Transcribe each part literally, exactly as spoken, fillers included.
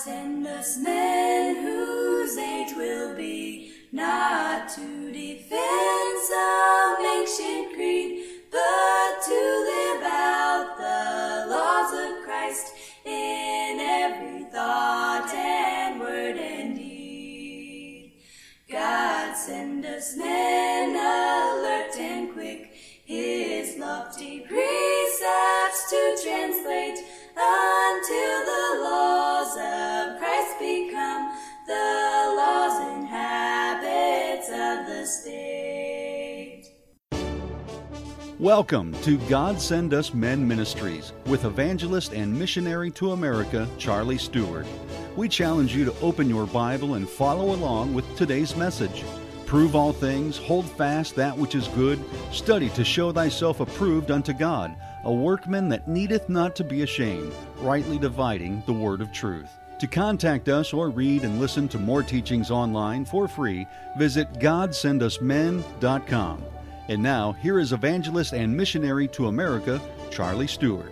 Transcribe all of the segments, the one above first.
send us men whose age will be not to defend some ancient creed, but to live out the laws of Christ in every thought and word and deed. God send us men alert and quick, his lofty precepts to translate, until the laws of Christ become the laws and habits of the state. Welcome to God Send Us Men Ministries with evangelist and missionary to America, Charlie Stewart. We challenge you to open your Bible and follow along with today's message. Prove all things, hold fast that which is good, study to show thyself approved unto God, a workman that needeth not to be ashamed, rightly dividing the word of truth. To contact us or read and listen to more teachings online for free, visit god send us men dot com. And now, here is evangelist and missionary to America, Charlie Stewart.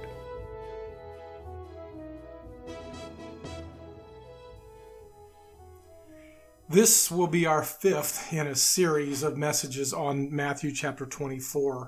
This will be our fifth in a series of messages on Matthew chapter twenty-four.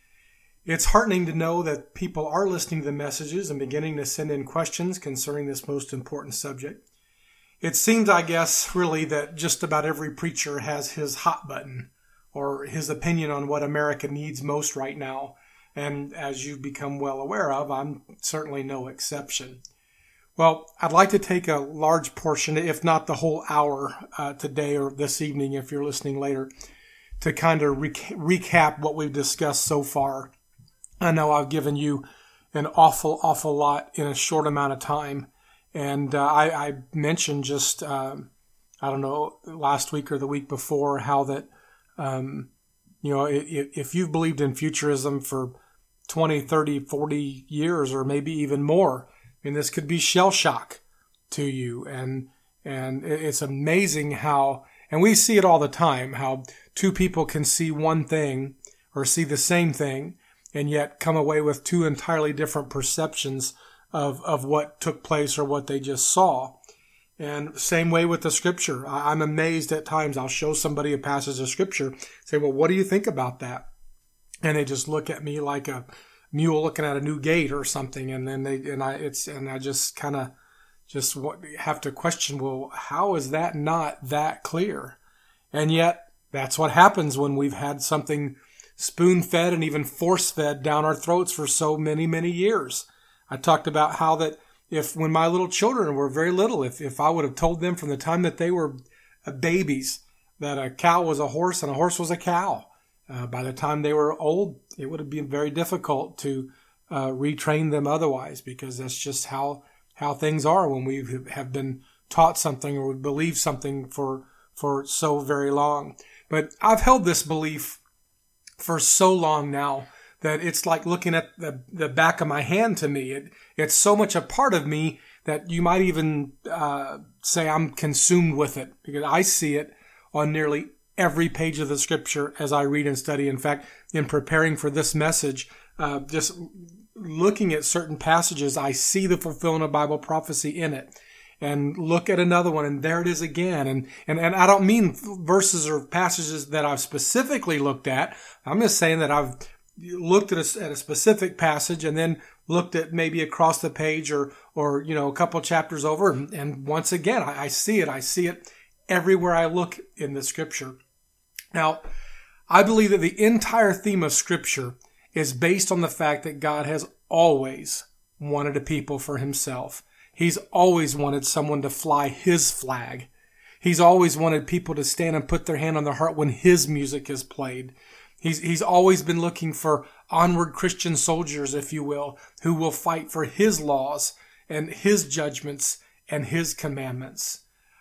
It's heartening to know that people are listening to the messages and beginning to send in questions concerning this most important subject. It seems, I guess, really that just about every preacher has his hot button or his opinion on what America needs most right now. And as you've become well aware of, I'm certainly no exception. Well, I'd like to take a large portion, if not the whole hour uh, today or this evening, if you're listening later, to kind of re- recap what we've discussed so far. I know I've given you an awful, awful lot in a short amount of time. And uh, I, I mentioned just, uh, I don't know, last week or the week before, how that, um, you know, if, if you've believed in futurism for twenty, thirty, forty years, or maybe even more, I mean, this could be shell shock to you. And, and it's amazing how, and we see it all the time, how two people can see one thing or see the same thing and yet come away with two entirely different perceptions of, of what took place or what they just saw. And same way with the scripture. I'm amazed at times. I'll show somebody a passage of scripture, say, well, what do you think about that? And they just look at me like a mule looking at a new gate or something. And then they, and I, it's, and I just kind of just have to question, well, how is that not that clear? And yet that's what happens when we've had something spoon-fed and even force-fed down our throats for so many, many years. I talked about how that if, when my little children were very little, if, if I would have told them from the time that they were babies that a cow was a horse and a horse was a cow, uh, by the time they were old, it would have been very difficult to uh, retrain them otherwise, because that's just how how things are when we have been taught something or we believe something for for so very long. But I've held this belief for so long now that it's like looking at the, the back of my hand to me. It, it's so much a part of me that you might even uh, say I'm consumed with it, because I see it on nearly every page of the scripture as I read and study. In fact, in preparing for this message, uh, just looking at certain passages, I see the fulfillment of Bible prophecy in it. And look at another one, and there it is again. And, and, and I don't mean verses or passages that I've specifically looked at. I'm just saying that I've looked at a, at a specific passage and then looked at maybe across the page or, or, you know, a couple chapters over. And, and once again, I, I see it. I see it everywhere I look in the scripture. Now, I believe that the entire theme of scripture is based on the fact that God has always wanted a people for himself. He's always wanted someone to fly his flag. He's always wanted people to stand and put their hand on their heart when his music is played. He's, he's always been looking for onward Christian soldiers, if you will, who will fight for his laws and his judgments and his commandments.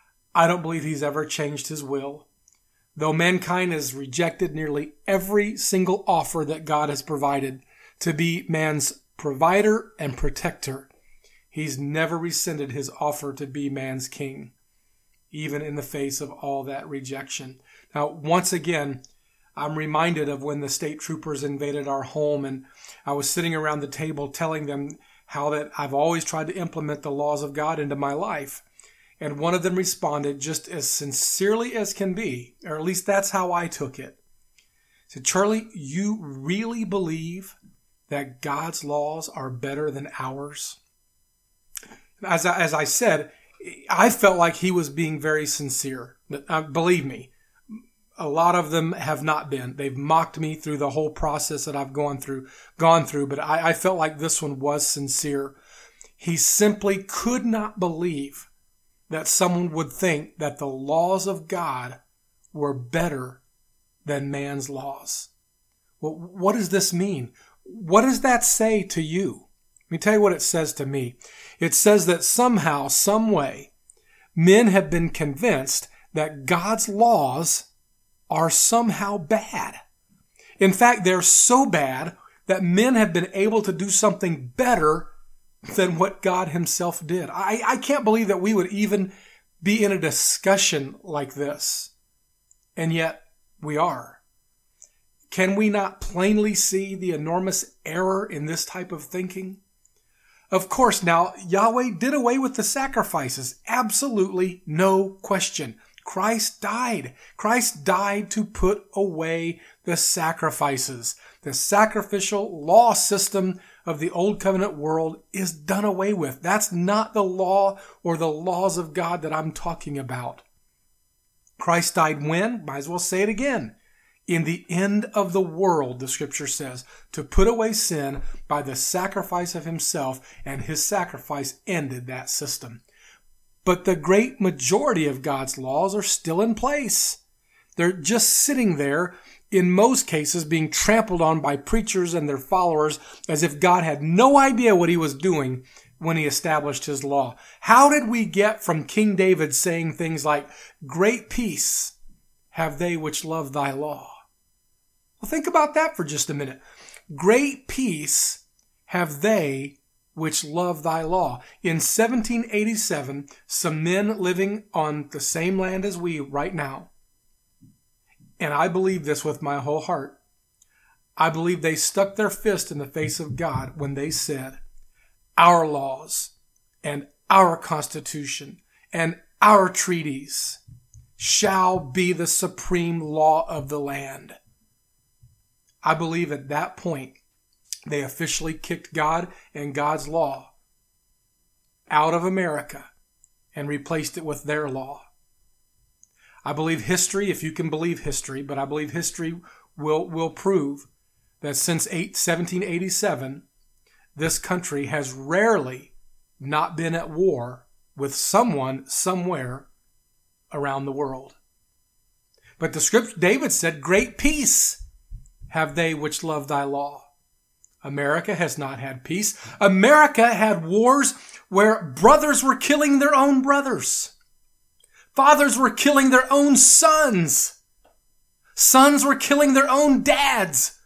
I don't believe he's ever changed his will. Though mankind has rejected nearly every single offer that God has provided to be man's provider and protector, he's never rescinded his offer to be man's king, even in the face of all that rejection. Now, once again, I'm reminded of when the state troopers invaded our home, and I was sitting around the table telling them how that I've always tried to implement the laws of God into my life. And one of them responded just as sincerely as can be, or at least that's how I took it. He said, Charlie, you really believe that God's laws are better than ours? As I, as I said, I felt like he was being very sincere. Uh, believe me, a lot of them have not been. They've mocked me through the whole process that I've gone through, gone through, but I, I felt like this one was sincere. He simply could not believe that someone would think that the laws of God were better than man's laws. Well, what does this mean? What does that say to you? Let me tell you what it says to me. It says that somehow, some way, men have been convinced that God's laws are somehow bad. In fact, they're so bad that men have been able to do something better than what God himself did. I, I can't believe that we would even be in a discussion like this. And yet we are. Can we not plainly see the enormous error in this type of thinking? Of course, now, Yahweh did away with the sacrifices. Absolutely no question. Christ died. Christ died to put away the sacrifices. The sacrificial law system of the Old Covenant world is done away with. That's not the law or the laws of God that I'm talking about. Christ died when? Might as well say it again. In the end of the world, the scripture says, to put away sin by the sacrifice of himself, and his sacrifice ended that system. But the great majority of God's laws are still in place. They're just sitting there, in most cases being trampled on by preachers and their followers as if God had no idea what he was doing when he established his law. How did we get from King David saying things like, "Great peace have they which love thy law"? Well, think about that for just a minute. Great peace have they which love thy law. In seventeen eighty-seven, some men living on the same land as we right now, and I believe this with my whole heart, I believe they stuck their fist in the face of God when they said, our laws and our Constitution and our treaties shall be the supreme law of the land. I believe at that point, they officially kicked God and God's law out of America and replaced it with their law. I believe history, if you can believe history, but I believe history will, will prove that since seventeen eighty-seven, this country has rarely not been at war with someone somewhere around the world. But the scripture, David said, great peace have they which love thy law. America has not had peace. America had wars where brothers were killing their own brothers. Fathers were killing their own sons. Sons were killing their own dads.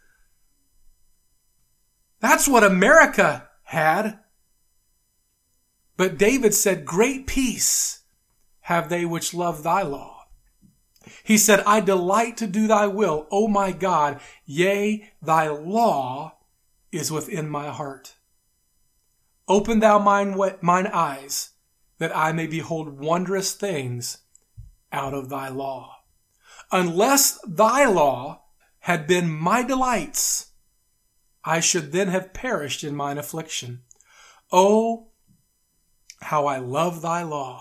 That's what America had. But David said, great peace have they which love thy law. He said, I delight to do thy will, O my God. Yea, thy law is within my heart. Open thou mine, mine eyes, that I may behold wondrous things out of thy law. Unless thy law had been my delights, I should then have perished in mine affliction. Oh, how I love thy law.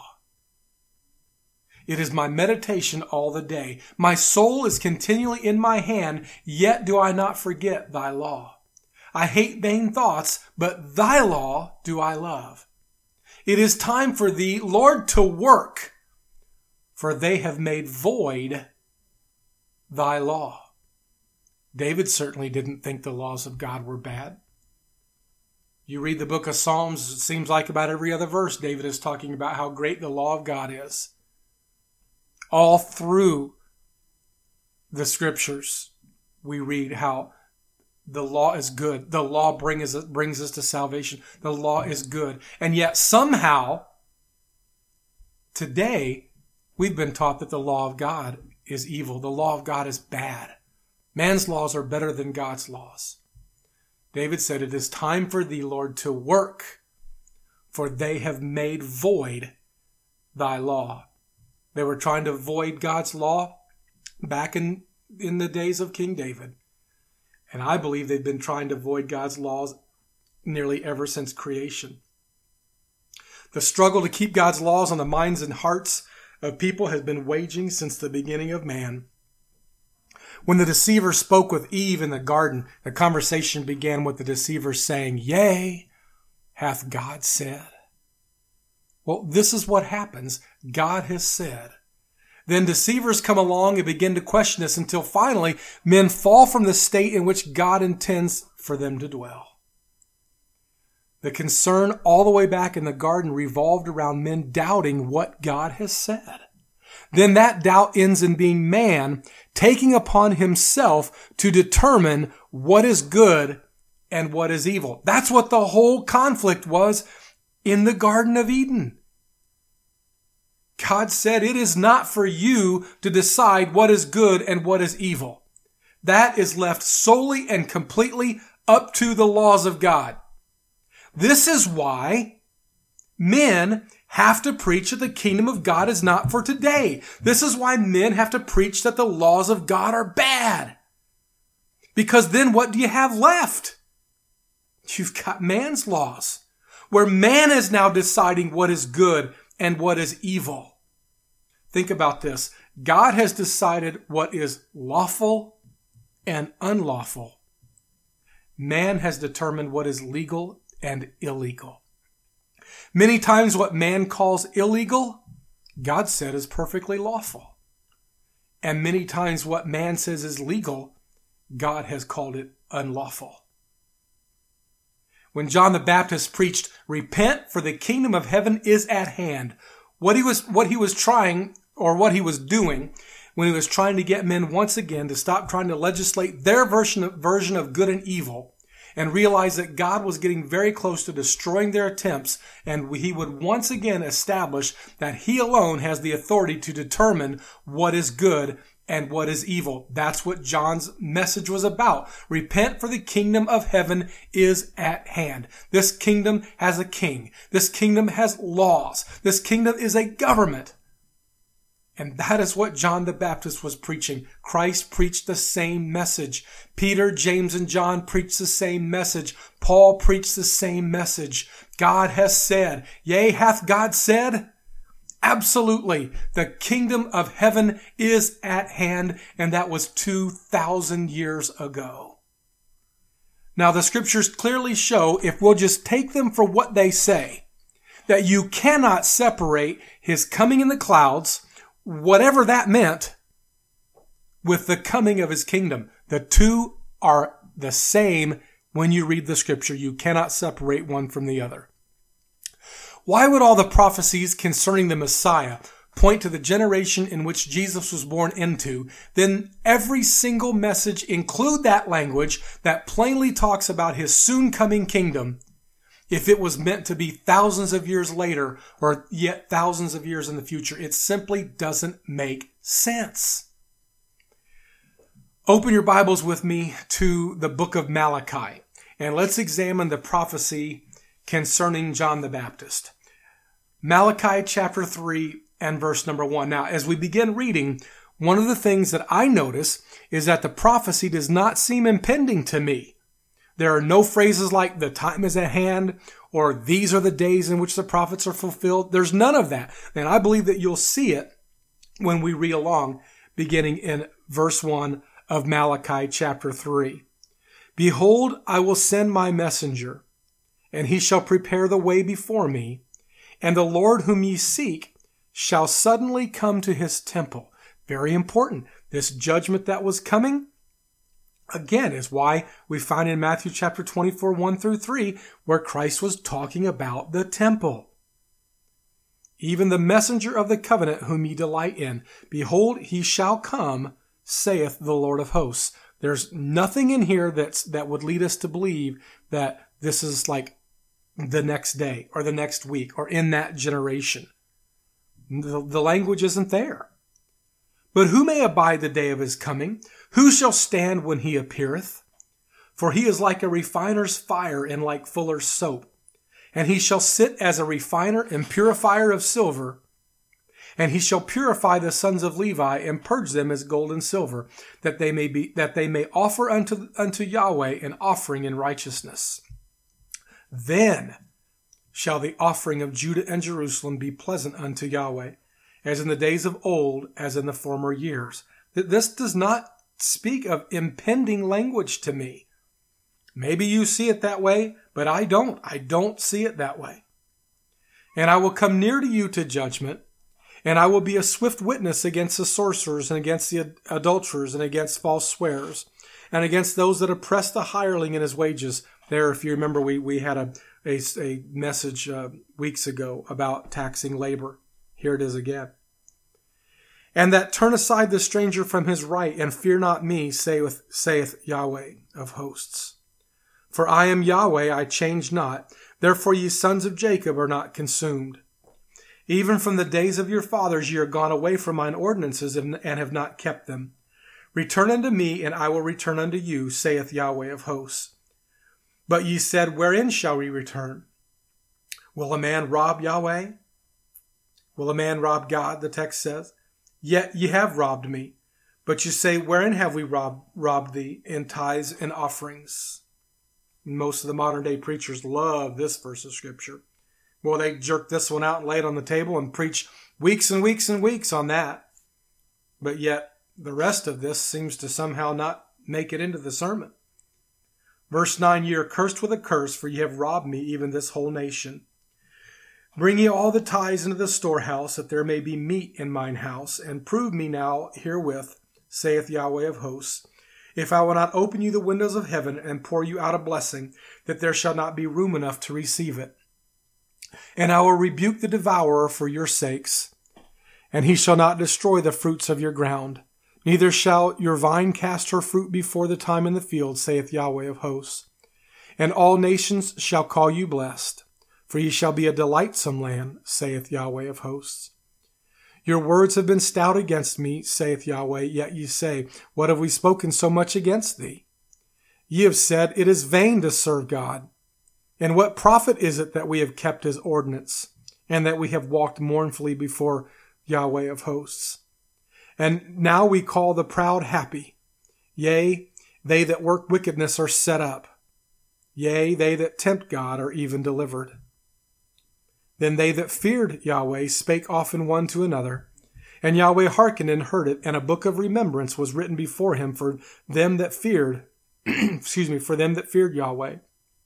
It is my meditation all the day. My soul is continually in my hand, yet do I not forget thy law. I hate vain thoughts, but thy law do I love. It is time for thee, Lord, to work, for they have made void thy law. David certainly didn't think the laws of God were bad. You read the book of Psalms, it seems like about every other verse, David is talking about how great the law of God is. All through the scriptures, we read how the law is good. The law brings us, brings us to salvation. The law is good. And yet somehow, today, we've been taught that the law of God is evil. The law of God is bad. Man's laws are better than God's laws. David said, it is time for thee, Lord, to work, for they have made void thy law. They were trying to avoid God's law back in, in the days of King David. And I believe they've been trying to avoid God's laws nearly ever since creation. The struggle to keep God's laws on the minds and hearts of people has been waging since the beginning of man. When the deceiver spoke with Eve in the garden, the conversation began with the deceiver saying, "Yea, hath God said?" Well, this is what happens. God has said. Then deceivers come along and begin to question us until finally men fall from the state in which God intends for them to dwell. The concern all the way back in the garden revolved around men doubting what God has said. Then that doubt ends in being man taking upon himself to determine what is good and what is evil. That's what the whole conflict was in the Garden of Eden. God said, it is not for you to decide what is good and what is evil. That is left solely and completely up to the laws of God. This is why men have to preach that the kingdom of God is not for today. This is why men have to preach that the laws of God are bad. Because then what do you have left? You've got man's laws, where man is now deciding what is good and what is evil. Think about this. God has decided what is lawful and unlawful. Man has determined what is legal and illegal. Many times what man calls illegal, God said is perfectly lawful. And many times what man says is legal, God has called it unlawful. When John the Baptist preached, "Repent, for the kingdom of heaven is at hand," what he was, what he was trying, or what he was doing, when he was trying to get men once again to stop trying to legislate their version of, version of good and evil, and realize that God was getting very close to destroying their attempts, and he would once again establish that he alone has the authority to determine what is good and what is evil. That's what John's message was about. Repent, for the kingdom of heaven is at hand. This kingdom has a king. This kingdom has laws. This kingdom is a government. And that is what John the Baptist was preaching. Christ preached the same message. Peter, James, and John preached the same message. Paul preached the same message. God has said. Yea, hath God said? Absolutely. The kingdom of heaven is at hand, and that was two thousand years ago. Now, the scriptures clearly show, if we'll just take them for what they say, that you cannot separate his coming in the clouds, whatever that meant, with the coming of his kingdom. The two are the same when you read the scripture. You cannot separate one from the other. Why would all the prophecies concerning the Messiah point to the generation in which Jesus was born into, then every single message include that language that plainly talks about his soon coming kingdom, if it was meant to be thousands of years later or yet thousands of years in the future? It simply doesn't make sense. Open your Bibles with me to the book of Malachi, and let's examine the prophecy concerning John the Baptist. Malachi chapter three and verse number one. Now, as we begin reading, one of the things that I notice is that the prophecy does not seem impending to me. There are no phrases like "the time is at hand" or "these are the days in which the prophets are fulfilled." There's none of that. And I believe that you'll see it when we read along, beginning in verse one of Malachi chapter three. "Behold, I will send my messenger, and he shall prepare the way before me. And the Lord whom ye seek shall suddenly come to his temple." Very important. This judgment that was coming, again, is why we find in Matthew chapter twenty-four, one through three, where Christ was talking about the temple. "Even the messenger of the covenant whom ye delight in, behold, he shall come, saith the Lord of hosts." There's nothing in here that's, that would lead us to believe that this is like the next day or the next week or in that generation. The, the language isn't there. "But who may abide the day of his coming? Who shall stand when he appeareth? For he is like a refiner's fire and like fuller's soap. And he shall sit as a refiner and purifier of silver, And he shall purify the sons of Levi and purge them as gold and silver, that they may be that they may offer unto, unto Yahweh an offering in righteousness. Then shall the offering of Judah and Jerusalem be pleasant unto Yahweh, as in the days of old, as in the former years. This does not speak of impending language to me. Maybe you see it that way, but I don't. I don't see it that way. And I will come near to you to judgment, and I will be a swift witness against the sorcerers and against the adulterers and against false swearers and against those that oppress the hireling in his wages. There, if you remember, we, we had a, a, a message uh, weeks ago about taxing labor. Here it is again. And that turn aside the stranger from his right and fear not me, saith, saith Yahweh of hosts. For I am Yahweh, I change not. Therefore ye sons of Jacob are not consumed. Even from the days of your fathers ye are gone away from mine ordinances and have not kept them. Return unto me, and I will return unto you, saith Yahweh of hosts. But ye said, wherein shall we return? Will a man rob Yahweh? Will a man rob God, the text says? Yet ye have robbed me. But you say, wherein have we robbed, robbed thee? In tithes and offerings. Most of the modern day preachers love this verse of scripture. Well, they jerk this one out and lay it on the table and preach weeks and weeks and weeks on that. But yet the rest of this seems to somehow not make it into the sermon. Verse nine, ye are cursed with a curse, for ye have robbed me, even this whole nation. Bring ye all the tithes into the storehouse, that there may be meat in mine house, and prove me now herewith, saith Yahweh of hosts, if I will not open you the windows of heaven and pour you out a blessing, that there shall not be room enough to receive it. And I will rebuke the devourer for your sakes, and he shall not destroy the fruits of your ground. Neither shall your vine cast her fruit before the time in the field, saith Yahweh of hosts. And all nations shall call you blessed, for ye shall be a delightsome land, saith Yahweh of hosts. Your words have been stout against me, saith Yahweh, yet ye say, what have we spoken so much against thee? Ye have said, it is vain to serve God. And what profit is it that we have kept his ordinance, and that we have walked mournfully before Yahweh of hosts? And now we call the proud happy. Yea, they that work wickedness are set up. Yea, they that tempt God are even delivered. Then they that feared Yahweh spake often one to another. And Yahweh hearkened and heard it, and a book of remembrance was written before him for them that feared, excuse me, for them that feared Yahweh,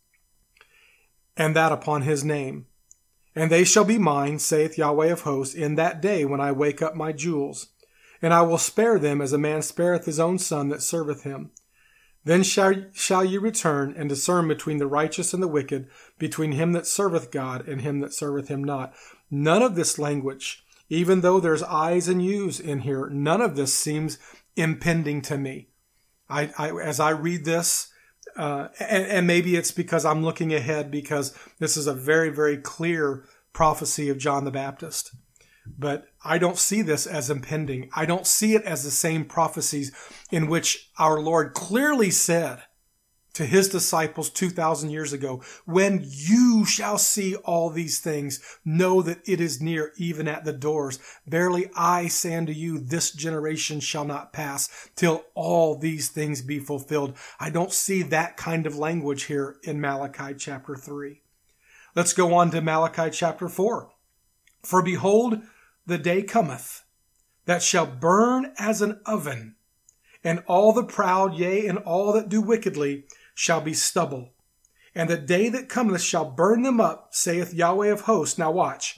and that upon his name. And they shall be mine, saith Yahweh of hosts, in that day when I wake up my jewels. And I will spare them as a man spareth his own son that serveth him. Then shall, shall ye return and discern between the righteous and the wicked, between him that serveth God and him that serveth him not. None of this language, even though there's I's and U's in here, none of this seems impending to me. I, I as I read this, uh, and, and maybe it's because I'm looking ahead, because this is a very, very clear prophecy of John the Baptist. But I don't see this as impending. I don't see it as the same prophecies in which our Lord clearly said to his disciples two thousand years ago, when you shall see all these things, know that it is near, even at the doors. Verily I say unto you, this generation shall not pass till all these things be fulfilled. I don't see that kind of language here in Malachi chapter three. Let's go on to Malachi chapter four. For behold, the day cometh that shall burn as an oven, and all the proud, yea, and all that do wickedly, shall be stubble. And the day that cometh shall burn them up, saith Yahweh of hosts. Now watch.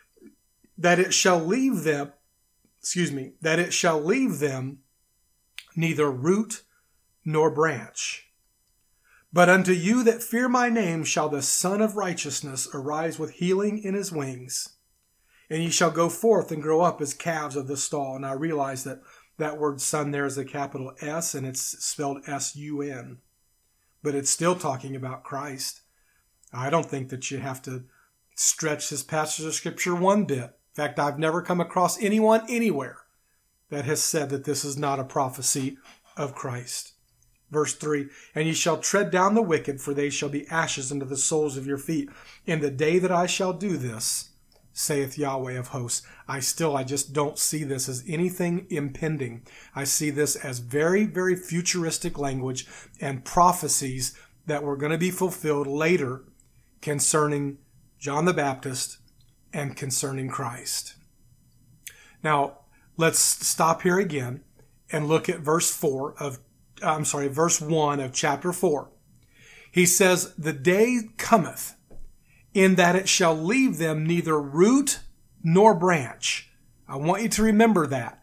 That it shall leave them, excuse me, that it shall leave them neither root nor branch. But unto you that fear my name shall the Son of Righteousness arise with healing in his wings. And ye shall go forth and grow up as calves of the stall. And I realize that that word son there is a capital S, and it's spelled S U N. But it's still talking about Christ. I don't think that you have to stretch this passage of Scripture one bit. In fact, I've never come across anyone anywhere that has said that this is not a prophecy of Christ. Verse three, and ye shall tread down the wicked, for they shall be ashes under the soles of your feet. In the day that I shall do this, saith Yahweh of hosts. I still, I just don't see this as anything impending. I see this as very, very futuristic language and prophecies that were going to be fulfilled later concerning John the Baptist and concerning Christ. Now, let's stop here again and look at verse four of, I'm sorry, verse one of chapter four. He says, the day cometh in that it shall leave them neither root nor branch. I want you to remember that.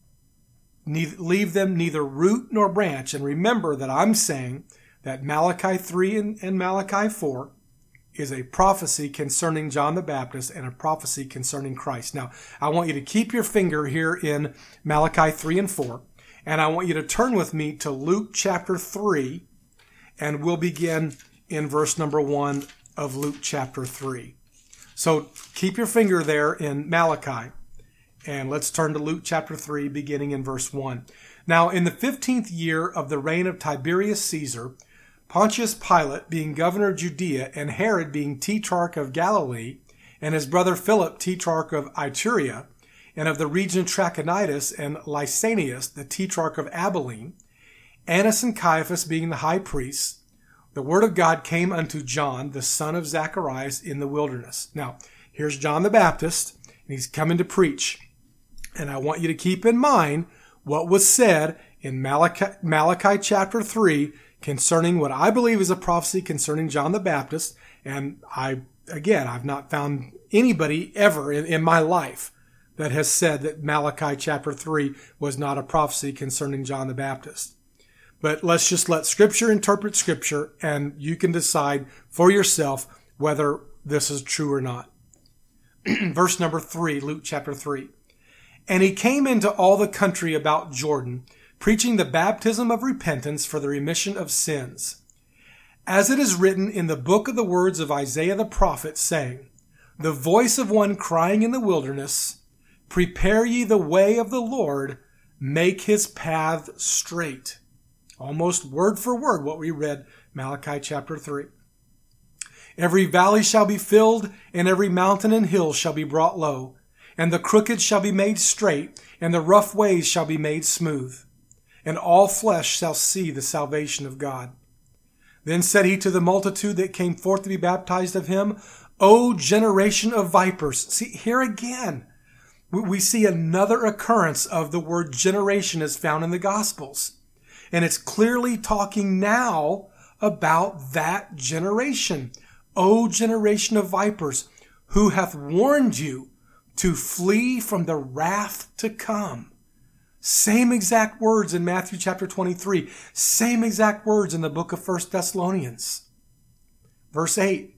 Leave them neither root nor branch. And remember that I'm saying that Malachi three and, and Malachi four is a prophecy concerning John the Baptist and a prophecy concerning Christ. Now, I want you to keep your finger here in Malachi three and four, and I want you to turn with me to Luke chapter three, and we'll begin in verse number one of Luke chapter three. So keep your finger there in Malachi, and let's turn to Luke chapter three, beginning in verse one. Now, in the fifteenth year of the reign of Tiberius Caesar, Pontius Pilate being governor of Judea, and Herod being tetrarch of Galilee, and his brother Philip tetrarch of Iturea, and of the region Trachonitis, and Lysanias the tetrarch of Abilene, Annas and Caiaphas being the high priests, the word of God came unto John, the son of Zacharias, in the wilderness. Now, here's John the Baptist, and he's coming to preach. And I want you to keep in mind what was said in Malachi, Malachi chapter three concerning what I believe is a prophecy concerning John the Baptist. And I, again, I've not found anybody ever in, in my life that has said that Malachi chapter three was not a prophecy concerning John the Baptist. But let's just let Scripture interpret Scripture, and you can decide for yourself whether this is true or not. Verse number three, Luke chapter three. And he came into all the country about Jordan, preaching the baptism of repentance for the remission of sins, as it is written in the book of the words of Isaiah the prophet, saying, the voice of one crying in the wilderness, prepare ye the way of the Lord, make his path straight. Almost word for word what we read Malachi chapter three. Every valley shall be filled, and every mountain and hill shall be brought low, and the crooked shall be made straight, and the rough ways shall be made smooth, and all flesh shall see the salvation of God. Then said he to the multitude that came forth to be baptized of him, O generation of vipers. See, here again, we see another occurrence of the word generation is found in the Gospels. And it's clearly talking now about that generation. O generation of vipers, who hath warned you to flee from the wrath to come. Same exact words in Matthew chapter twenty-three. Same exact words in the book of First Thessalonians. Verse eight.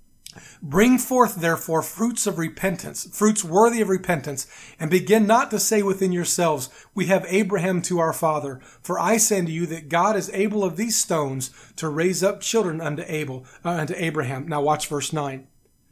Bring forth therefore fruits of repentance, fruits worthy of repentance, and begin not to say within yourselves, we have Abraham to our father. For I say unto you that God is able of these stones to raise up children unto Abel, uh, unto Abraham. Now watch verse nine.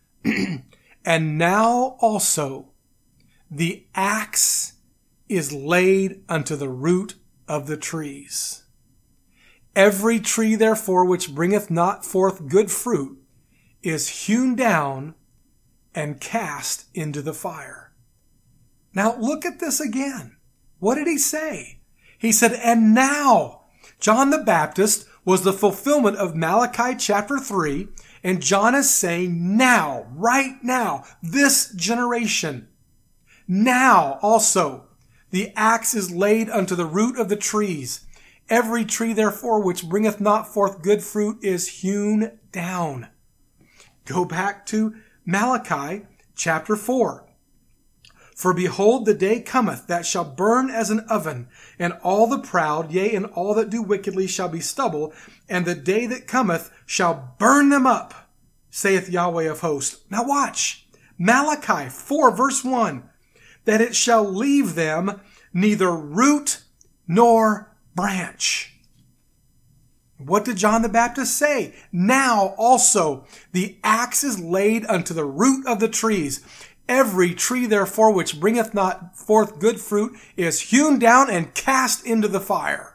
And now also the axe is laid unto the root of the trees. Every tree therefore which bringeth not forth good fruit is hewn down and cast into the fire. Now look at this again. What did he say? He said, and now John the Baptist was the fulfillment of Malachi chapter three, and John is saying now, right now, this generation, now also the axe is laid unto the root of the trees. Every tree therefore which bringeth not forth good fruit is hewn down. Go back to Malachi chapter four. For behold, the day cometh that shall burn as an oven, and all the proud, yea, and all that do wickedly shall be stubble, and the day that cometh shall burn them up, saith Yahweh of hosts. Now watch. Malachi four verse one. That it shall leave them neither root nor branch. What did John the Baptist say? Now also the axe is laid unto the root of the trees. Every tree therefore which bringeth not forth good fruit is hewn down and cast into the fire.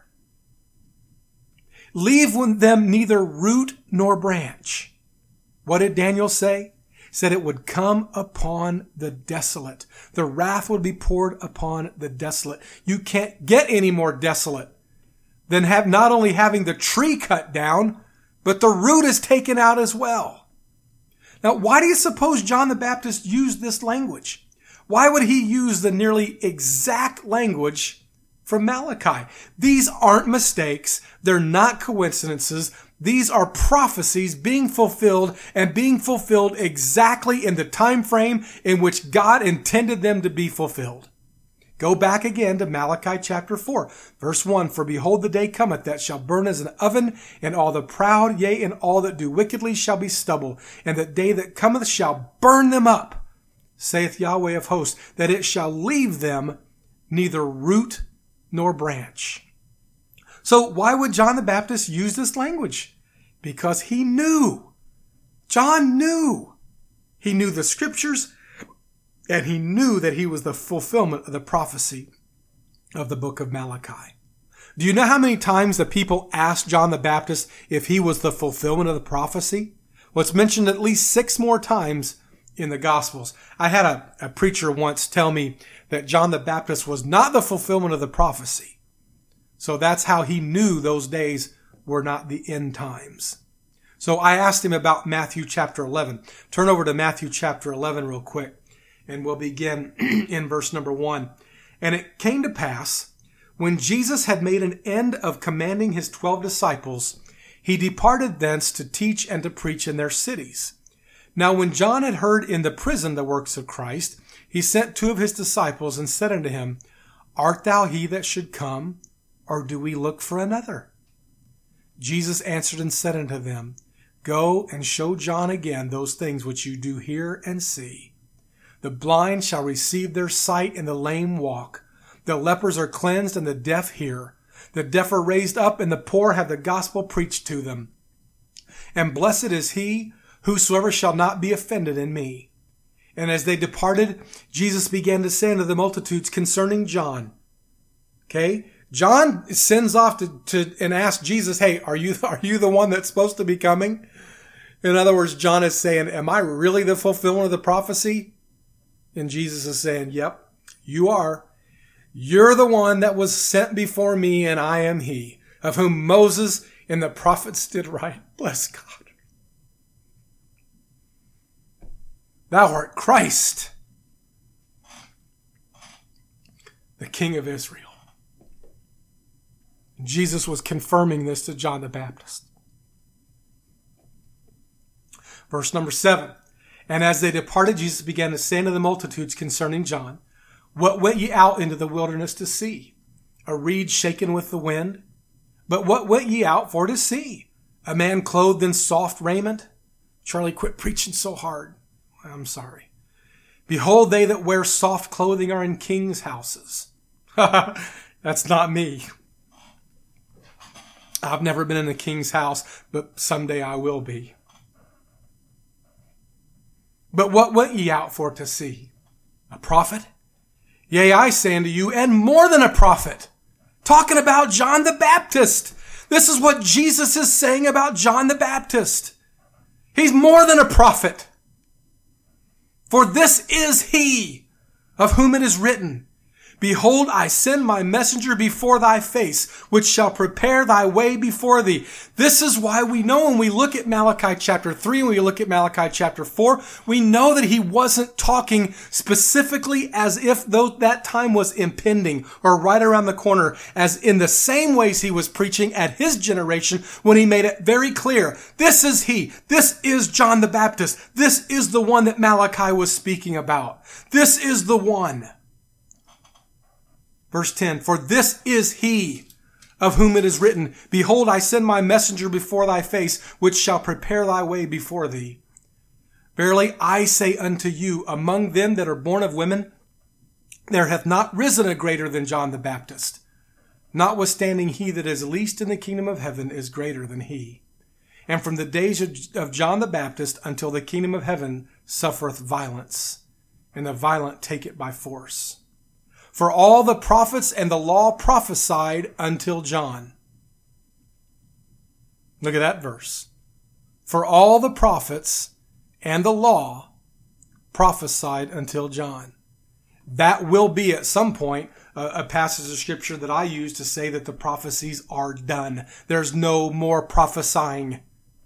Leave them neither root nor branch. What did Daniel say? said it would come upon the desolate. The wrath would be poured upon the desolate. You can't get any more desolate than have not only having the tree cut down, but the root is taken out as well. Now, why do you suppose John the Baptist used this language? Why would he use the nearly exact language from Malachi? These aren't mistakes. They're not coincidences. These are prophecies being fulfilled and being fulfilled exactly in the time frame in which God intended them to be fulfilled. Go back again to Malachi chapter four, verse one. For behold, the day cometh that shall burn as an oven, and all the proud, yea, and all that do wickedly shall be stubble. And the day that cometh shall burn them up, saith Yahweh of hosts, that it shall leave them neither root nor branch. So why would John the Baptist use this language? Because he knew. John knew. He knew the scriptures, and he knew that he was the fulfillment of the prophecy of the book of Malachi. Do you know how many times the people asked John the Baptist if he was the fulfillment of the prophecy? Well, it's mentioned at least six more times in the Gospels. I had a, a preacher once tell me that John the Baptist was not the fulfillment of the prophecy. So that's how he knew those days were not the end times. So I asked him about Matthew chapter eleven. Turn over to Matthew chapter eleven real quick. And we'll begin in verse number one. And it came to pass, when Jesus had made an end of commanding his twelve disciples, he departed thence to teach and to preach in their cities. Now when John had heard in the prison the works of Christ, he sent two of his disciples and said unto him, Art thou he that should come, or do we look for another? Jesus answered and said unto them, Go and show John again those things which you do hear and see. The blind shall receive their sight, and the lame walk. The lepers are cleansed, and the deaf hear. The deaf are raised up, and the poor have the gospel preached to them. And blessed is he whosoever shall not be offended in me. And as they departed, Jesus began to say unto the multitudes concerning John. Okay? John sends off to, to and asks Jesus, hey, are you, are you the one that's supposed to be coming? In other words, John is saying, am I really the fulfillment of the prophecy? And Jesus is saying, yep, you are. You're the one that was sent before me, and I am he, of whom Moses and the prophets did write. Bless God. Thou art Christ, the King of Israel. Jesus was confirming this to John the Baptist. Verse number seven. And as they departed, Jesus began to say unto the multitudes concerning John, What went ye out into the wilderness to see? A reed shaken with the wind? But what went ye out for to see? A man clothed in soft raiment? Charlie, quit preaching so hard. I'm sorry. Behold, they that wear soft clothing are in kings' houses. That's not me. I've never been in a king's house, but someday I will be. But what went ye out for to see? A prophet? Yea, I say unto you, and more than a prophet. Talking about John the Baptist. This is what Jesus is saying about John the Baptist. He's more than a prophet. For this is he of whom it is written, Behold, I send my messenger before thy face, which shall prepare thy way before thee. This is why we know when we look at Malachi chapter three, when we look at Malachi chapter four, we know that he wasn't talking specifically as if though that time was impending or right around the corner, as in the same ways he was preaching at his generation when he made it very clear. This is he. This is John the Baptist. This is the one that Malachi was speaking about. This is the one. Verse ten, For this is he of whom it is written, Behold, I send my messenger before thy face, which shall prepare thy way before thee. Verily I say unto you, among them that are born of women, there hath not risen a greater than John the Baptist. Notwithstanding, he that is least in the kingdom of heaven is greater than he. And from the days of John the Baptist until the kingdom of heaven suffereth violence, and the violent take it by force. For all the prophets and the law prophesied until John. Look at that verse. For all the prophets and the law prophesied until John. That will be at some point a, a passage of scripture that I use to say that the prophecies are done. There's no more prophesying.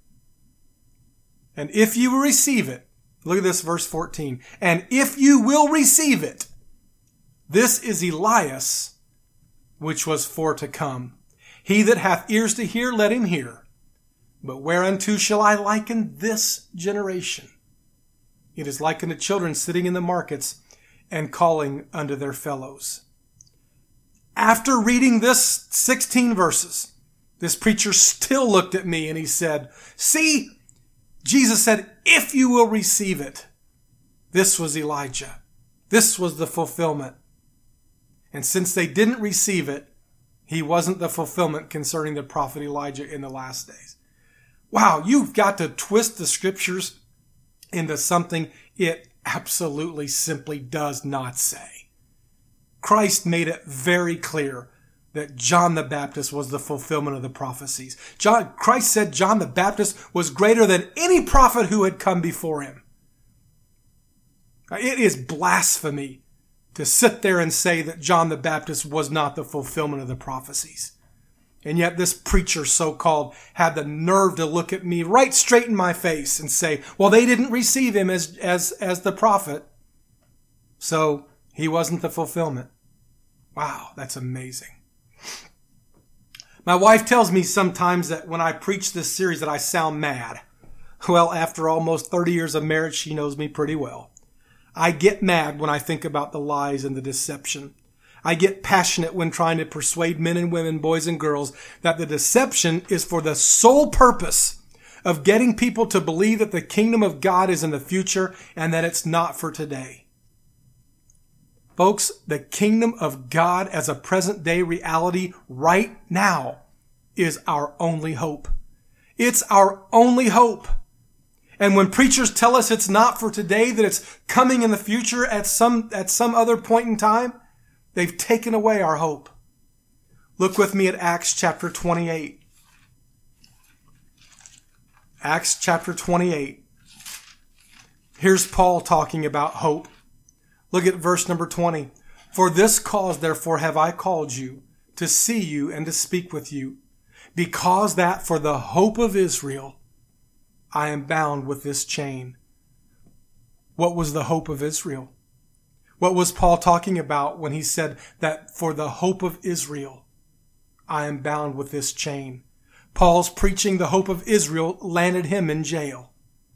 And if you will receive it, look at this verse fourteen. And if you will receive it, this is Elias, which was for to come. He that hath ears to hear, let him hear. But whereunto shall I liken this generation? It is like unto children sitting in the markets and calling unto their fellows. After reading this sixteen verses, this preacher still looked at me and he said, see, Jesus said, if you will receive it. This was Elijah. This was the fulfillment. And since they didn't receive it, he wasn't the fulfillment concerning the prophet Elijah in the last days. Wow, you've got to twist the scriptures into something it absolutely simply does not say. Christ made it very clear that John the Baptist was the fulfillment of the prophecies. John, Christ said John the Baptist was greater than any prophet who had come before him. It is blasphemy to sit there and say that John the Baptist was not the fulfillment of the prophecies. And yet this preacher, so-called, had the nerve to look at me right straight in my face and say, well, they didn't receive him as, as, as the prophet, so he wasn't the fulfillment. Wow, that's amazing. My wife tells me sometimes that when I preach this series that I sound mad. Well, after almost thirty years of marriage, she knows me pretty well. I get mad when I think about the lies and the deception. I get passionate when trying to persuade men and women, boys and girls, that the deception is for the sole purpose of getting people to believe that the kingdom of God is in the future and that it's not for today. Folks, the kingdom of God as a present day reality right now is our only hope. It's our only hope. And when preachers tell us it's not for today, that it's coming in the future at some, at some other point in time, they've taken away our hope. Look with me at Acts chapter twenty-eight. Acts chapter twenty-eight. Here's Paul talking about hope. Look at verse number twenty. For this cause, therefore, have I called you, to see you and to speak with you, because that for the hope of Israel I am bound with this chain. What was the hope of Israel? What was Paul talking about when he said that for the hope of Israel I am bound with this chain? Paul's preaching the hope of Israel landed him in jail.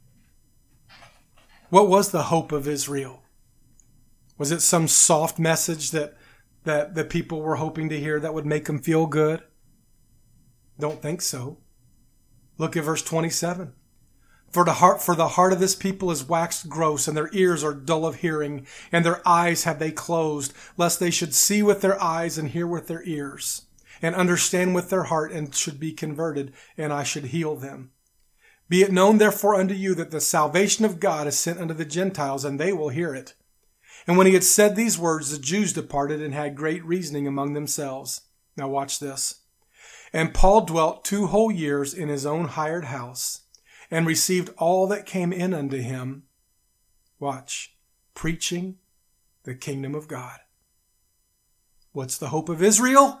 What was the hope of Israel? Was it some soft message that, that the people were hoping to hear that would make them feel good? Don't think so. Look at verse twenty-seven. For the heart, for the heart of this people is waxed gross, and their ears are dull of hearing, and their eyes have they closed, lest they should see with their eyes and hear with their ears, and understand with their heart, and should be converted, and I should heal them. Be it known therefore unto you that the salvation of God is sent unto the Gentiles, and they will hear it. And when he had said these words, the Jews departed and had great reasoning among themselves. Now watch this. And Paul dwelt two whole years in his own hired house, and received all that came in unto him. Watch. Preaching the kingdom of God. What's the hope of Israel?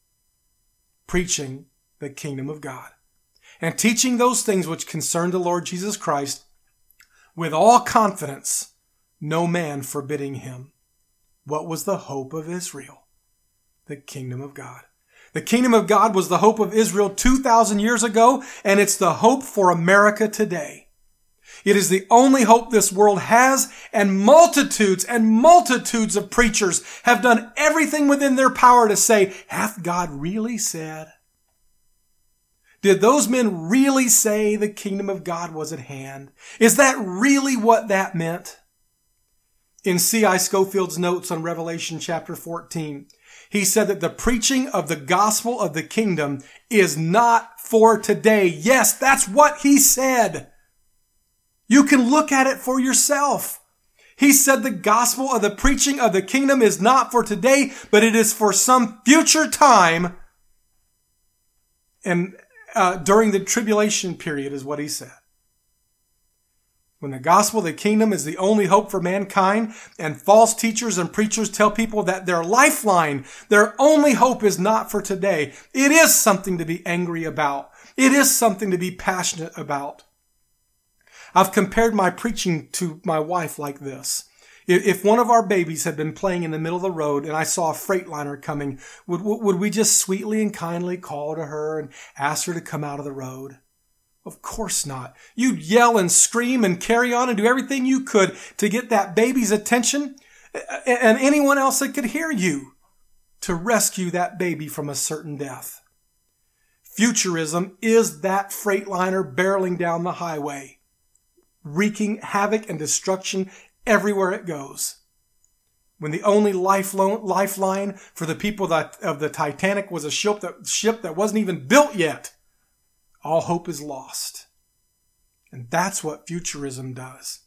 Preaching the kingdom of God. And teaching those things which concern the Lord Jesus Christ with all confidence, no man forbidding him. What was the hope of Israel? The kingdom of God. The kingdom of God was the hope of Israel two thousand years ago, and it's the hope for America today. It is the only hope this world has, and multitudes and multitudes of preachers have done everything within their power to say, hath God really said? Did those men really say the kingdom of God was at hand? Is that really what that meant? In C I Scofield's notes on Revelation chapter fourteen, he said that the preaching of the gospel of the kingdom is not for today. Yes, that's what he said. You can look at it for yourself. He said the gospel of the preaching of the kingdom is not for today, but it is for some future time. And uh, during the tribulation period is what he said. When the gospel of the kingdom is the only hope for mankind, and false teachers and preachers tell people that their lifeline, their only hope is not for today, it is something to be angry about. It is something to be passionate about. I've compared my preaching to my wife like this. If one of our babies had been playing in the middle of the road and I saw a Freightliner coming, would, would we just sweetly and kindly call to her and ask her to come out of the road? Of course not. You'd yell and scream and carry on and do everything you could to get that baby's attention and anyone else that could hear you to rescue that baby from a certain death. Futurism is that Freightliner barreling down the highway, wreaking havoc and destruction everywhere it goes. When the only lifeline for the people that, of the Titanic was a ship that, ship that wasn't even built yet, all hope is lost. And that's what futurism does.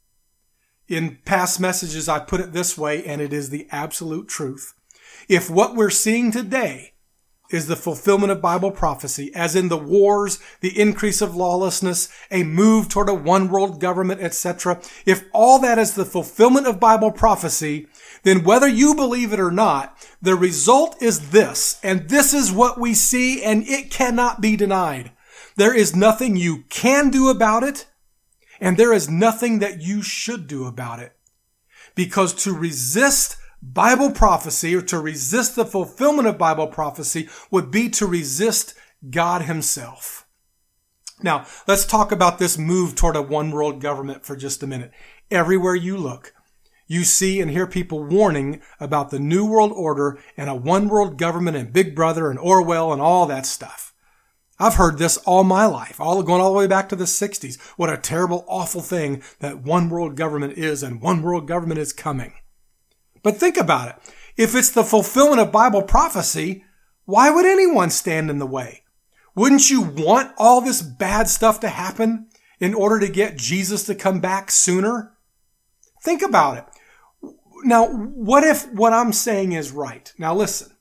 In past messages, I put it this way, and it is the absolute truth. If what we're seeing today is the fulfillment of Bible prophecy, as in the wars, the increase of lawlessness, a move toward a one world government, et cetera, if all that is the fulfillment of Bible prophecy, then whether you believe it or not, the result is this, and this is what we see, and it cannot be denied. There is nothing you can do about it, and there is nothing that you should do about it. Because to resist Bible prophecy, or to resist the fulfillment of Bible prophecy, would be to resist God himself. Now, let's talk about this move toward a one world government for just a minute. Everywhere you look, you see and hear people warning about the New World Order and a one world government and Big Brother and Orwell and all that stuff. I've heard this all my life, all going all the way back to the sixties. What a terrible, awful thing that one world government is, and one world government is coming. But think about it. If it's the fulfillment of Bible prophecy, why would anyone stand in the way? Wouldn't you want all this bad stuff to happen in order to get Jesus to come back sooner? Think about it. Now, what if what I'm saying is right? Now listen.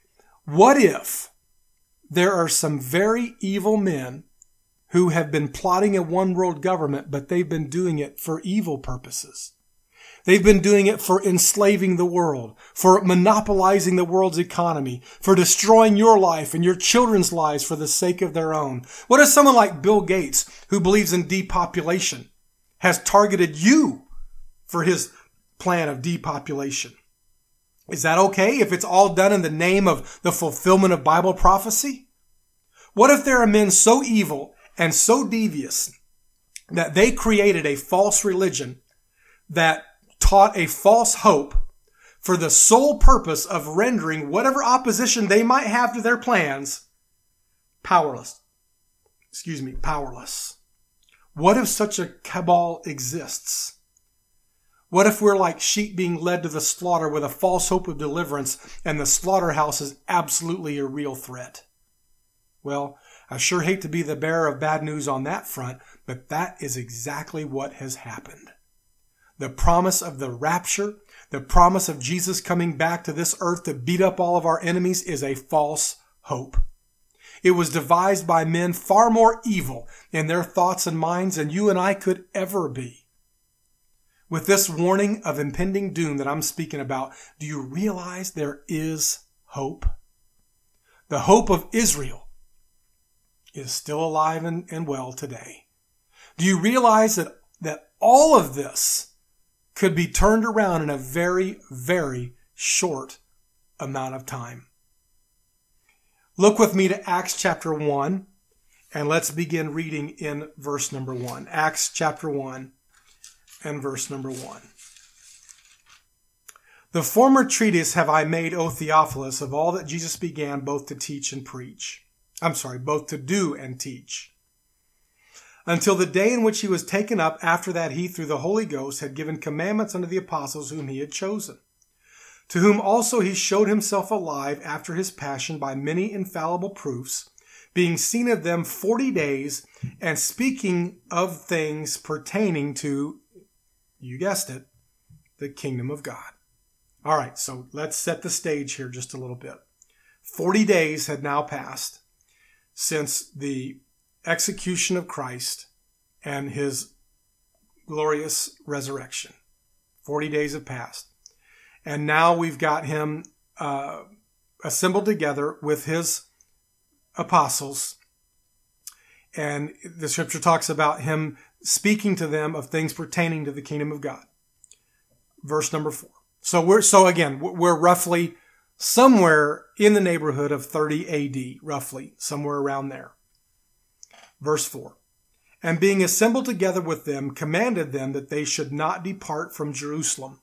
What if there are some very evil men who have been plotting a one world government, but they've been doing it for evil purposes? They've been doing it for enslaving the world, for monopolizing the world's economy, for destroying your life and your children's lives for the sake of their own. What if someone like Bill Gates, who believes in depopulation, has targeted you for his plan of depopulation? Is that okay if it's all done in the name of the fulfillment of Bible prophecy? What if there are men so evil and so devious that they created a false religion that taught a false hope for the sole purpose of rendering whatever opposition they might have to their plans powerless? Excuse me, powerless. What if such a cabal exists? What if we're like sheep being led to the slaughter with a false hope of deliverance, and the slaughterhouse is absolutely a real threat? Well, I sure hate to be the bearer of bad news on that front, but that is exactly what has happened. The promise of the rapture, the promise of Jesus coming back to this earth to beat up all of our enemies, is a false hope. It was devised by men far more evil in their thoughts and minds than you and I could ever be. With this warning of impending doom that I'm speaking about, do you realize there is hope? The hope of Israel is still alive and, and well today. Do you realize that, that all of this could be turned around in a very, very short amount of time? Look with me to Acts chapter one, and let's begin reading in verse number one. Acts chapter one and verse number one. The former treatise have I made, O Theophilus, of all that Jesus began both to teach and preach. I'm sorry, both to do and teach. Until the day in which he was taken up, after that he, through the Holy Ghost, had given commandments unto the apostles whom he had chosen, to whom also he showed himself alive after his passion by many infallible proofs, being seen of them forty days, and speaking of things pertaining to, you guessed it, the kingdom of God. All right, so let's set the stage here just a little bit. Forty days had now passed since the execution of Christ and his glorious resurrection. forty days have passed. And now we've got him uh, assembled together with his apostles. And the scripture talks about him speaking to them of things pertaining to the kingdom of God. Verse number four. So we're, so again, we're roughly somewhere in the neighborhood of thirty A D, roughly, somewhere around there. Verse four. And being assembled together with them, commanded them that they should not depart from Jerusalem,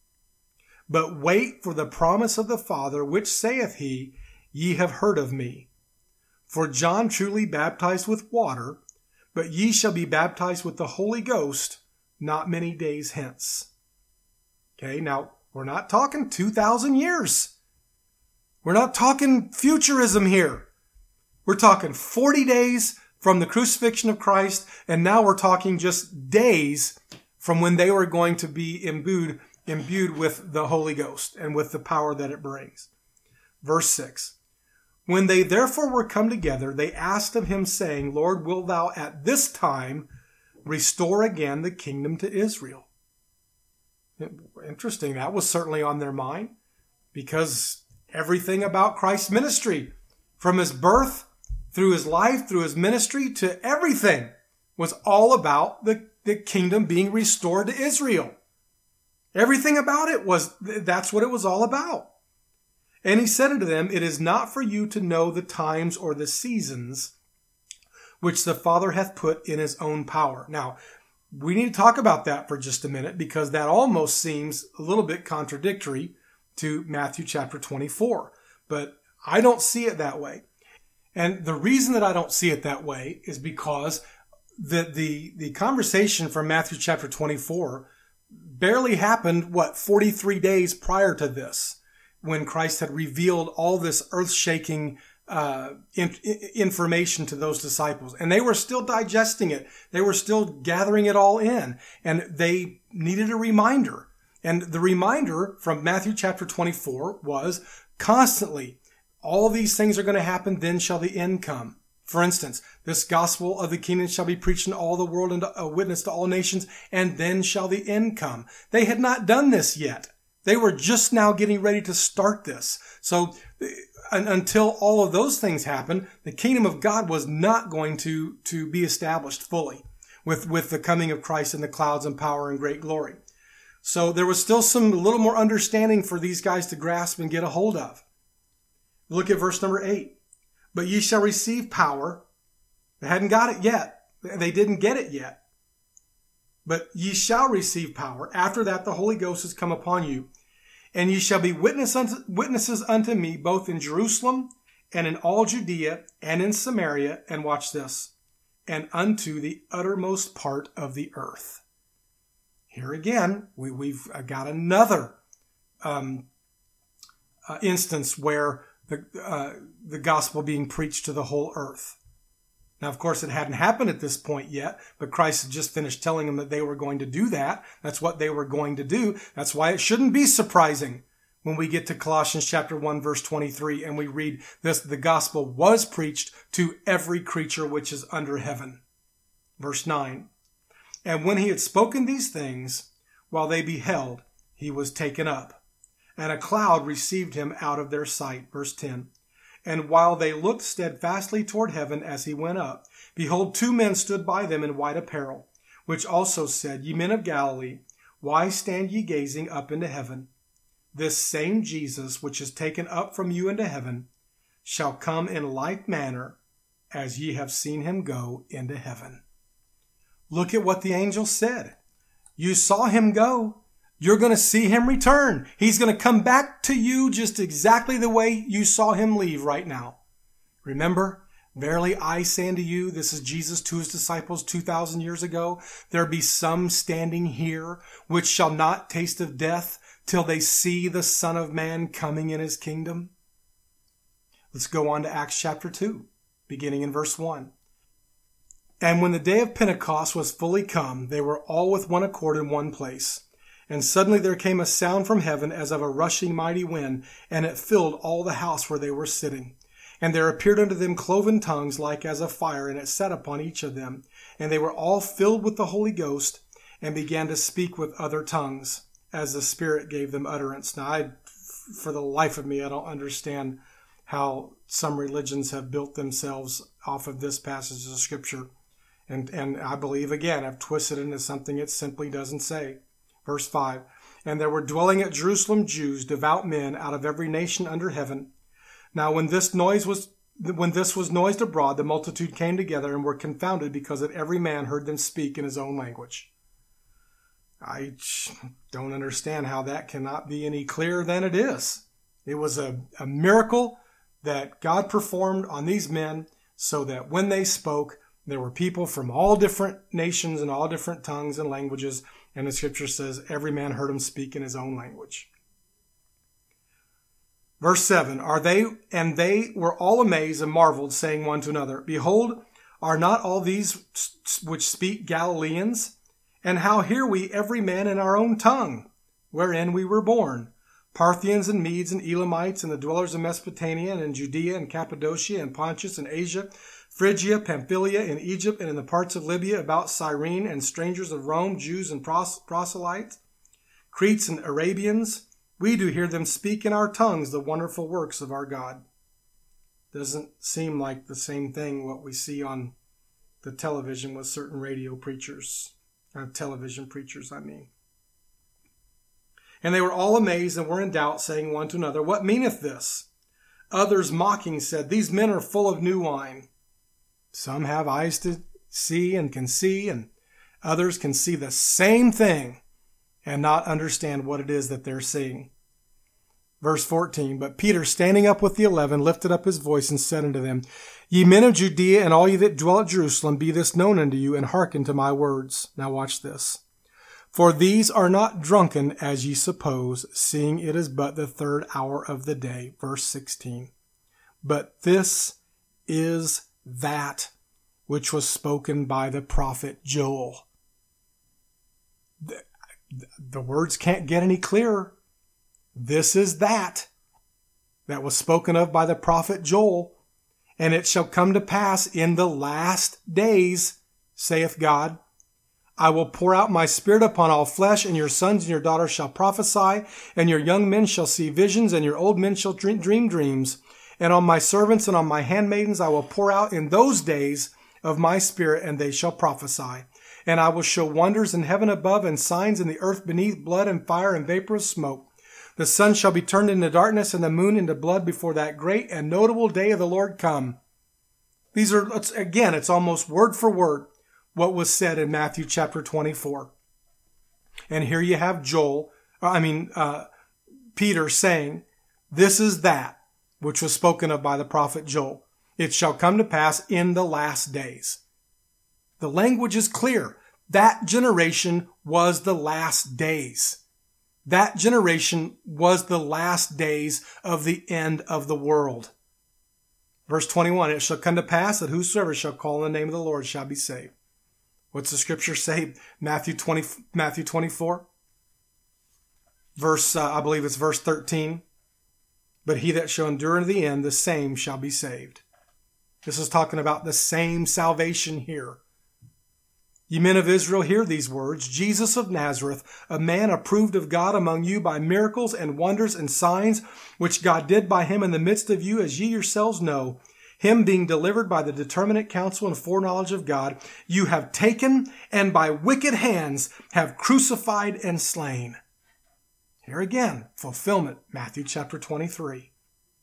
but wait for the promise of the Father, which saith he, Ye have heard of me. For John truly baptized with water, but ye shall be baptized with the Holy Ghost not many days hence. Okay, now we're not talking two thousand years. We're not talking futurism here. We're talking forty days from the crucifixion of Christ, and now we're talking just days from when they were going to be imbued, imbued with the Holy Ghost and with the power that it brings. Verse six. When they therefore were come together, they asked of him, saying, Lord, wilt thou at this time restore again the kingdom to Israel? Interesting. That was certainly on their mind, because everything about Christ's ministry, from his birth through his life, through his ministry, to everything, was all about the, the kingdom being restored to Israel. Everything about it was, that's what it was all about. And he said unto them, It is not for you to know the times or the seasons which the Father hath put in his own power. Now, we need to talk about that for just a minute, because that almost seems a little bit contradictory to Matthew chapter twenty-four. But I don't see it that way. And the reason that I don't see it that way is because the, the, the conversation from Matthew chapter twenty-four barely happened, what, forty-three days prior to this, when Christ had revealed all this earth-shaking uh, in, information to those disciples. And they were still digesting it. They were still gathering it all in. And they needed a reminder. And the reminder from Matthew chapter twenty-four was constantly, all these things are going to happen, then shall the end come. For instance, this gospel of the kingdom shall be preached in all the world and a witness to all nations, and then shall the end come. They had not done this yet. They were just now getting ready to start this. So until all of those things happened, the kingdom of God was not going to, to be established fully with, with the coming of Christ in the clouds and power and great glory. So there was still some a little more understanding for these guys to grasp and get a hold of. Look at verse number eight. But ye shall receive power. They hadn't got it yet. They didn't get it yet. But ye shall receive power. After that, the Holy Ghost has come upon you. And ye shall be witness unto, witnesses unto me, both in Jerusalem and in all Judea and in Samaria. And watch this. And unto the uttermost part of the earth. Here again, we, we've got another um, uh, instance where The, uh, the gospel being preached to the whole earth. Now, of course, it hadn't happened at this point yet, but Christ had just finished telling them that they were going to do that. That's what they were going to do. That's why it shouldn't be surprising when we get to Colossians chapter one, verse twenty-three, and we read this, the gospel was preached to every creature which is under heaven. Verse nine, and when he had spoken these things, while they beheld, he was taken up. And a cloud received him out of their sight. Verse ten. And while they looked steadfastly toward heaven as he went up, behold, two men stood by them in white apparel, which also said, Ye men of Galilee, why stand ye gazing up into heaven? This same Jesus, which is taken up from you into heaven, shall come in like manner as ye have seen him go into heaven. Look at what the angel said. You saw him go. You're going to see him return. He's going to come back to you just exactly the way you saw him leave right now. Remember, verily I say unto you, this is Jesus to his disciples two thousand years ago, there be some standing here which shall not taste of death till they see the Son of Man coming in his kingdom. Let's go on to Acts chapter two, beginning in verse one. And when the day of Pentecost was fully come, they were all with one accord in one place. And suddenly there came a sound from heaven as of a rushing mighty wind, and it filled all the house where they were sitting. And there appeared unto them cloven tongues like as of fire, and it sat upon each of them. And they were all filled with the Holy Ghost, and began to speak with other tongues as the Spirit gave them utterance. Now, I, for the life of me, I don't understand how some religions have built themselves off of this passage of Scripture. And, and I believe, again, I've twisted it into something it simply doesn't say. Verse five, and there were dwelling at Jerusalem Jews, devout men, out of every nation under heaven. Now when this noise was when this was noised abroad, the multitude came together and were confounded, because that every man heard them speak in his own language. I don't understand how that cannot be any clearer than it is. It was a, a miracle that God performed on these men, so that when they spoke, there were people from all different nations and all different tongues and languages, and the Scripture says every man heard him speak in his own language. Verse seven, are they, and they were all amazed and marveled, saying one to another, behold, are not all these which speak Galileans? And how hear we every man in our own tongue, wherein we were born? Parthians and Medes and Elamites and the dwellers of Mesopotamia and in Judea and Cappadocia and Pontus and Asia, Phrygia, Pamphylia, in Egypt, and in the parts of Libya about Cyrene, and strangers of Rome, Jews and pros- proselytes, Cretes and Arabians, we do hear them speak in our tongues the wonderful works of our God. Doesn't seem like the same thing what we see on the television with certain radio preachers, uh, television preachers, I mean. And they were all amazed and were in doubt, saying one to another, what meaneth this? Others mocking said, these men are full of new wine. Some have eyes to see and can see, and others can see the same thing and not understand what it is that they're seeing. Verse fourteen, but Peter, standing up with the eleven, lifted up his voice and said unto them, ye men of Judea, and all ye that dwell at Jerusalem, be this known unto you, and hearken to my words. Now watch this. For these are not drunken, as ye suppose, seeing it is but the third hour of the day. Verse sixteen, but this is that which was spoken by the prophet Joel. The, the words can't get any clearer. This is that that was spoken of by the prophet Joel. And it shall come to pass in the last days, saith God, I will pour out my Spirit upon all flesh, and your sons and your daughters shall prophesy, and your young men shall see visions, and your old men shall dream, dream dreams. And on my servants and on my handmaidens I will pour out in those days of my Spirit, and they shall prophesy. And I will show wonders in heaven above, and signs in the earth beneath, blood and fire and vaporous smoke. The sun shall be turned into darkness, and the moon into blood before that great and notable day of the Lord come. These are, again, it's almost word for word what was said in Matthew chapter twenty-four. And here you have Joel, I mean, uh, Peter saying, this is that which was spoken of by the prophet Joel. It shall come to pass in the last days. The language is clear. That generation was the last days. That generation was the last days of the end of the world. Verse twenty-one, it shall come to pass that whosoever shall call on the name of the Lord shall be saved. What's the scripture say? Matthew twenty, Matthew twenty-four, verse, uh, I believe it's verse thirteen. But he that shall endure unto the end, the same shall be saved. This is talking about the same salvation here. Ye men of Israel, hear these words. Jesus of Nazareth, a man approved of God among you by miracles and wonders and signs, which God did by him in the midst of you, as ye yourselves know, him being delivered by the determinate counsel and foreknowledge of God, you have taken and by wicked hands have crucified and slain. Here again, fulfillment, Matthew chapter twenty-three.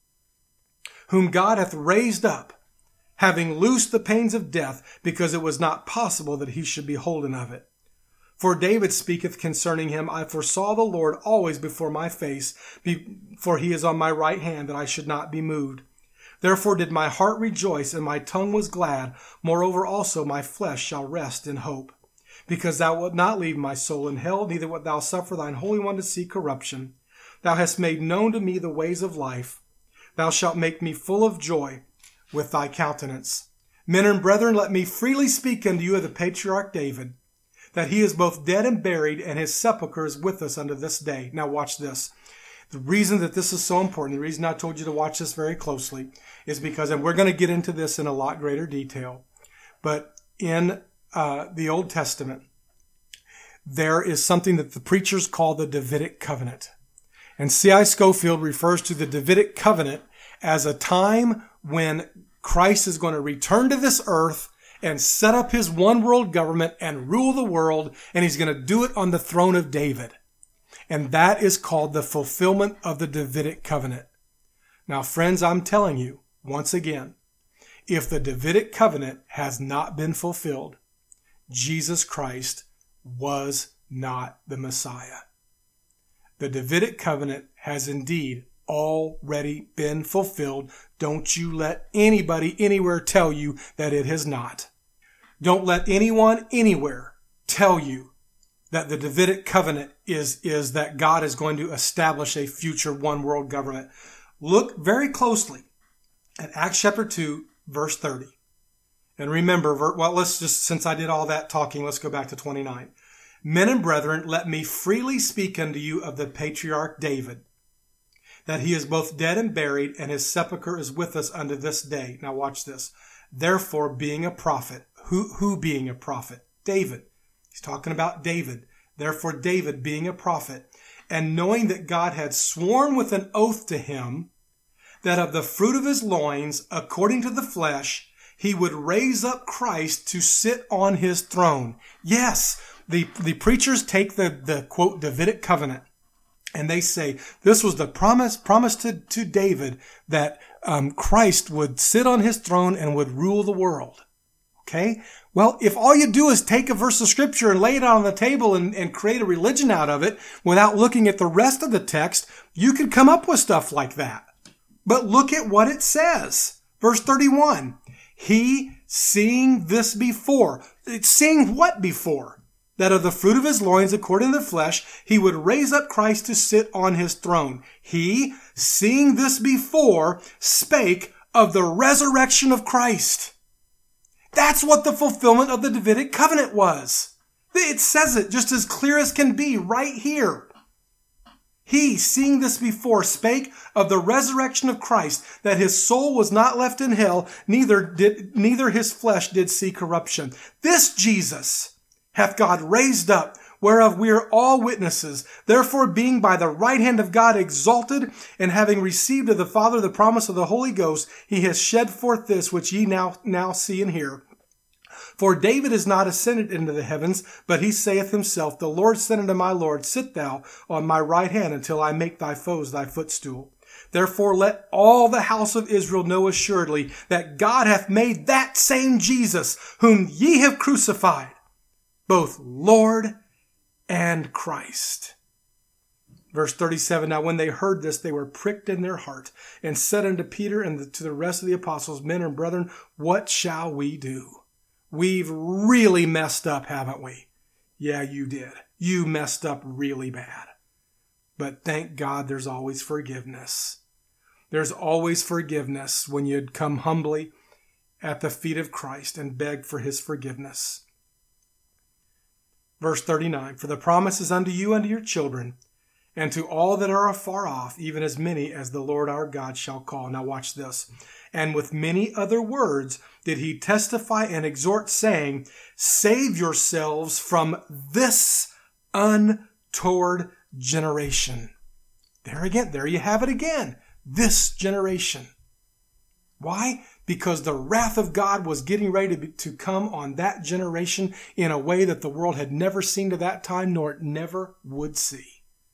Whom God hath raised up, having loosed the pains of death, because it was not possible that he should be holden of it. For David speaketh concerning him, I foresaw the Lord always before my face, for he is on my right hand, that I should not be moved. Therefore did my heart rejoice, and my tongue was glad. Moreover also my flesh shall rest in hope. Because thou wilt not leave my soul in hell, neither wilt thou suffer thine Holy One to see corruption. Thou hast made known to me the ways of life. Thou shalt make me full of joy with thy countenance. Men and brethren, let me freely speak unto you of the patriarch David, that he is both dead and buried, and his sepulchre is with us unto this day. Now watch this. The reason that this is so important, the reason I told you to watch this very closely, is because, and we're going to get into this in a lot greater detail, but in uh, the Old Testament, there is something that the preachers call the Davidic covenant. And C I Scofield refers to the Davidic covenant as a time when Christ is going to return to this earth and set up his one world government and rule the world, and he's going to do it on the throne of David. And that is called the fulfillment of the Davidic covenant. Now, friends, I'm telling you, once again, if the Davidic covenant has not been fulfilled, Jesus Christ was not the Messiah. The Davidic covenant has indeed already been fulfilled. Don't you let anybody anywhere tell you that it has not. Don't let anyone anywhere tell you that the Davidic covenant is, is that God is going to establish a future one world government. Look very closely at Acts chapter two, verse thirty. And remember, well, let's just, since I did all that talking, let's go back to twenty-nine. Men and brethren, let me freely speak unto you of the patriarch David, that he is both dead and buried, and his sepulchre is with us unto this day. Now watch this. Therefore, being a prophet, who, who being a prophet? David. He's talking about David. Therefore, David being a prophet, and knowing that God had sworn with an oath to him, that of the fruit of his loins, according to the flesh, he would raise up Christ to sit on his throne. Yes, the, the preachers take the, the, quote, Davidic covenant, and they say this was the promise, promise to, to David that um, Christ would sit on his throne and would rule the world. Okay? Well, if all you do is take a verse of scripture and lay it out on the table and, and create a religion out of it without looking at the rest of the text, you could come up with stuff like that. But look at what it says. Verse thirty-one. He, seeing this before. Seeing what before? That of the fruit of his loins, according to the flesh, he would raise up Christ to sit on his throne. He, seeing this before, spake of the resurrection of Christ. That's what the fulfillment of the Davidic covenant was. It says it just as clear as can be right here. He, seeing this before, spake of the resurrection of Christ, that his soul was not left in hell, neither did, neither his flesh did see corruption. This Jesus hath God raised up, whereof we are all witnesses. Therefore, being by the right hand of God exalted, and having received of the Father the promise of the Holy Ghost, he has shed forth this which ye now, now see and hear. For David is not ascended into the heavens, but he saith himself, the Lord said unto my Lord, sit thou on my right hand until I make thy foes thy footstool. Therefore let all the house of Israel know assuredly that God hath made that same Jesus, whom ye have crucified, both Lord and Christ. Verse thirty-seven, now when they heard this, they were pricked in their heart, and said unto Peter and to the rest of the apostles, men and brethren, what shall we do? We've really messed up, haven't we? Yeah, you did. You messed up really bad. But thank God there's always forgiveness. There's always forgiveness when you'd come humbly at the feet of Christ and beg for his forgiveness. Verse thirty-nine, for the promise is unto you and to your children, and to all that are afar off, even as many as the Lord our God shall call. Now watch this. And with many other words did he testify and exhort, saying, save yourselves from this untoward generation. There again, there you have it again. This generation. Why? Because the wrath of God was getting ready to, be, to come on that generation in a way that the world had never seen to that time, nor it never would see.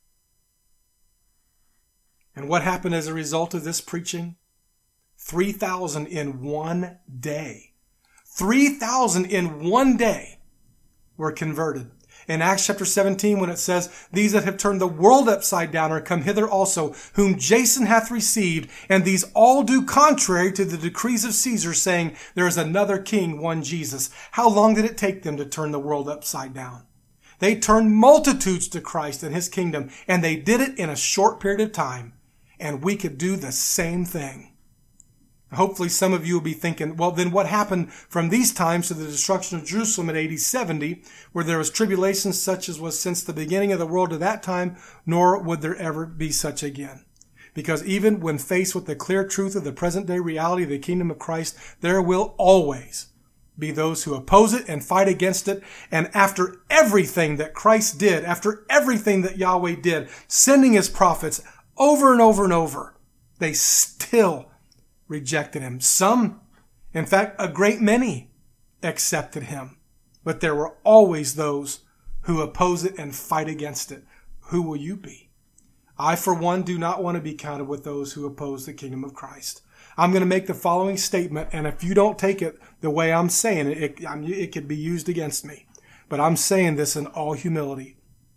And what happened as a result of this preaching? three thousand in one day. three thousand in one day were converted. In Acts chapter seventeen, when it says, these that have turned the world upside down are come hither also, whom Jason hath received, and these all do contrary to the decrees of Caesar, saying, there is another king, one Jesus. How long did it take them to turn the world upside down? They turned multitudes to Christ and his kingdom, and they did it in a short period of time. And we could do the same thing. Hopefully some of you will be thinking, well, then what happened from these times to the destruction of Jerusalem in A D seventy, where there was tribulation such as was since the beginning of the world to that time, nor would there ever be such again. Because even when faced with the clear truth of the present day reality of the kingdom of Christ, there will always be those who oppose it and fight against it. And after everything that Christ did, after everything that Yahweh did, sending his prophets over and over and over, they still rejected him. Some, in fact, a great many accepted him. But there were always those who oppose it and fight against it. Who will you be? I, for one, do not want to be counted with those who oppose the kingdom of Christ. I'm going to make the following statement, and if you don't take it the way I'm saying it, it, it could be used against me. But I'm saying this in all humility.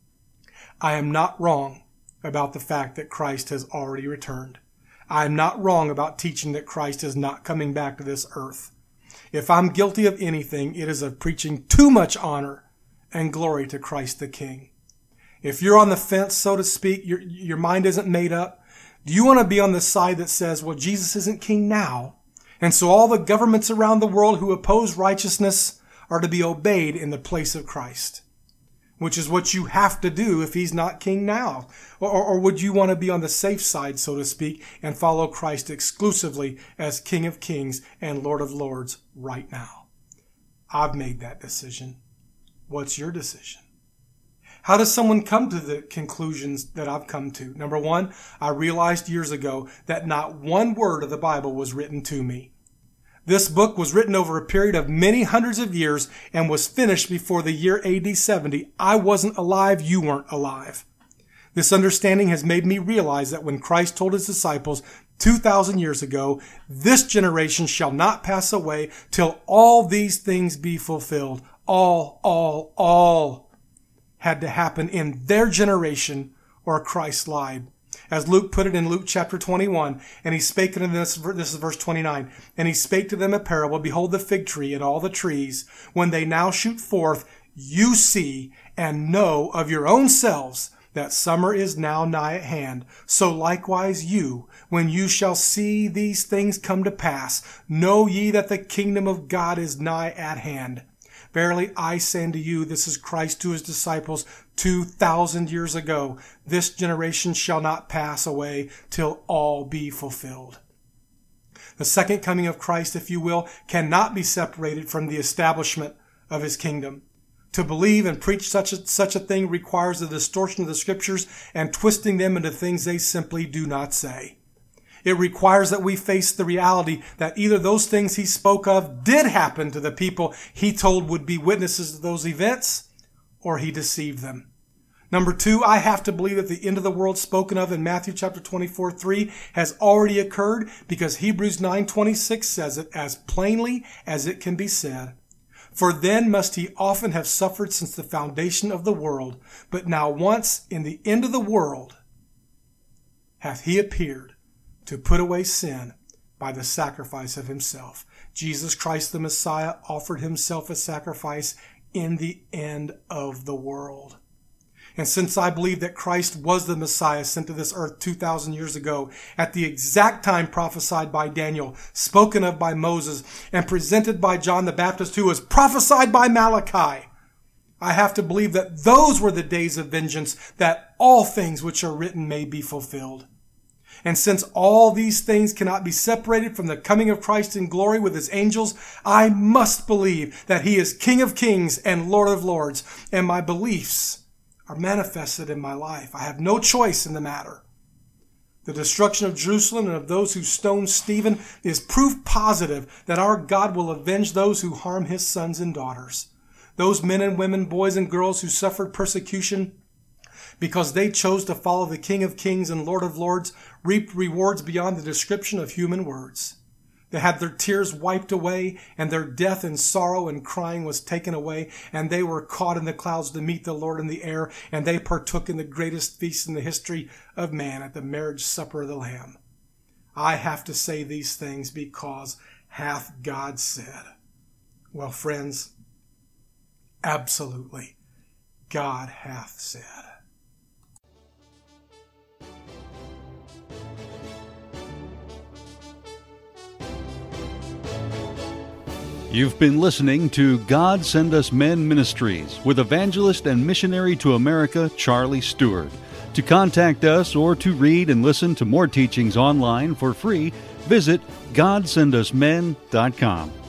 I am not wrong about the fact that Christ has already returned. I am not wrong about teaching that Christ is not coming back to this earth. If I'm guilty of anything, it is of preaching too much honor and glory to Christ the King. If you're on the fence, so to speak, your, your mind isn't made up, do you want to be on the side that says, well, Jesus isn't king now, and so all the governments around the world who oppose righteousness are to be obeyed in the place of Christ, which is what you have to do if he's not king now? Or, or would you want to be on the safe side, so to speak, and follow Christ exclusively as King of Kings and Lord of Lords right now? I've made that decision. What's your decision? How does someone come to the conclusions that I've come to? Number one, I realized years ago that not one word of the Bible was written to me. This book was written over a period of many hundreds of years and was finished before the year A D seventy. I wasn't alive. You weren't alive. This understanding has made me realize that when Christ told his disciples two thousand years ago, this generation shall not pass away till all these things be fulfilled. All, all, all had to happen in their generation or Christ lied. As Luke put it in Luke chapter twenty-one, and he spake to them, this, this is verse twenty-nine, and he spake to them a parable, behold the fig tree and all the trees, when they now shoot forth, you see and know of your own selves that summer is now nigh at hand. So likewise you, when you shall see these things come to pass, know ye that the kingdom of God is nigh at hand. Verily I say unto you, this is Christ to his disciples two thousand years ago. This generation shall not pass away till all be fulfilled. The second coming of Christ, if you will, cannot be separated from the establishment of his kingdom. To believe and preach such a, such a thing requires the distortion of the scriptures and twisting them into things they simply do not say. It requires that we face the reality that either those things he spoke of did happen to the people he told would be witnesses to those events, or he deceived them. Number two, I have to believe that the end of the world spoken of in Matthew chapter twenty-four, three has already occurred, because Hebrews nine twenty-six says it as plainly as it can be said. For then must he often have suffered since the foundation of the world, but now once in the end of the world hath he appeared to put away sin by the sacrifice of himself. Jesus Christ the Messiah offered himself a sacrifice in the end of the world. And since I believe that Christ was the Messiah sent to this earth two thousand years ago, at the exact time prophesied by Daniel, spoken of by Moses, and presented by John the Baptist, who was prophesied by Malachi, I have to believe that those were the days of vengeance, that all things which are written may be fulfilled. And since all these things cannot be separated from the coming of Christ in glory with his angels, I must believe that he is King of Kings and Lord of Lords, and my beliefs are manifested in my life. I have no choice in the matter. The destruction of Jerusalem and of those who stoned Stephen is proof positive that our God will avenge those who harm his sons and daughters. Those men and women, boys and girls who suffered persecution because they chose to follow the King of Kings and Lord of Lords, reaped rewards beyond the description of human words. They had their tears wiped away, and their death and sorrow and crying was taken away, and they were caught in the clouds to meet the Lord in the air, and they partook in the greatest feast in the history of man at the marriage supper of the Lamb. I have to say these things because hath God said. Well, friends, absolutely, God hath said. You've been listening to God Send Us Men Ministries with evangelist and missionary to America, Charlie Stewart. To contact us or to read and listen to more teachings online for free, visit god send us men dot com.